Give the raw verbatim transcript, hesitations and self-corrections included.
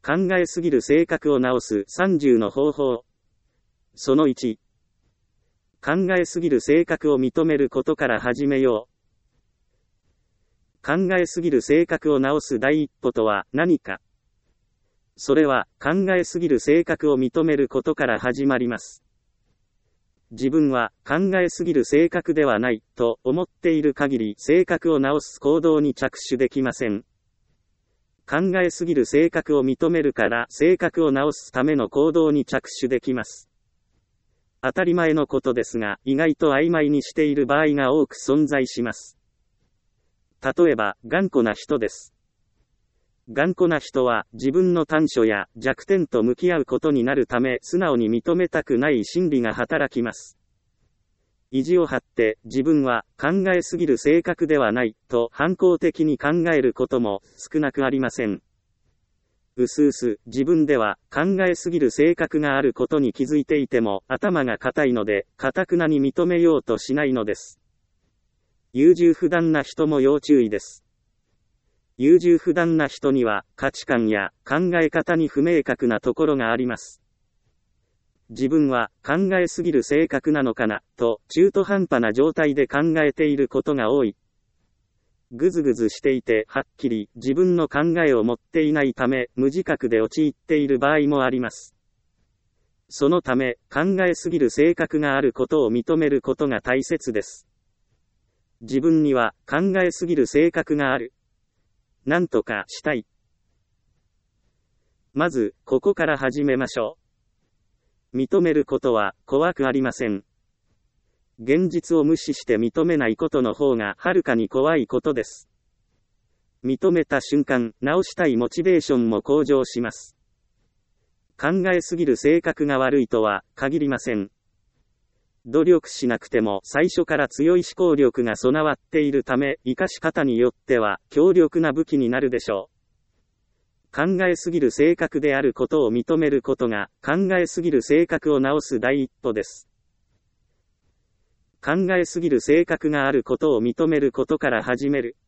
考えすぎる性格を直すさんじゅうの方法。そのいち。考えすぎる性格を認めることから始めよう。考えすぎる性格を直す第一歩とは何か。それは、考えすぎる性格を認めることから始まります。自分は考えすぎる性格ではないと思っている限り性格を直す行動に着手できません。考えすぎる性格を認めるから性格を直すための行動に着手できます。当たり前のことですが、意外と曖昧にしている場合が多く存在します。例えば、頑固な人です。頑固な人は自分の短所や弱点と向き合うことになるため素直に認めたくない心理が働きます。意地を張って自分は考えすぎる性格ではないと反抗的に考えることも少なくありません。うすうす自分では考えすぎる性格があることに気づいていても頭が固いので頑くなに認めようとしないのです。優柔不断な人も要注意です。優柔不断な人には価値観や考え方に不明確なところがあります。自分は考えすぎる性格なのかなと中途半端な状態で考えていることが多い。ぐずぐずしていてはっきり自分の考えを持っていないため無自覚で陥っている場合もあります。そのため考えすぎる性格があることを認めることが大切です。自分には考えすぎる性格がある。なんとかしたい。まず、ここから始めましょう。認めることは怖くありません。現実を無視して認めないことの方がはるかに怖いことです。認めた瞬間、直したいモチベーションも向上します。考えすぎる性格が悪いとは限りません。努力しなくても最初から強い思考力が備わっているため、活かし方によっては強力な武器になるでしょう。考えすぎる性格であることを認めることが、考えすぎる性格を直す第一歩です。考えすぎる性格があることを認めることから始める。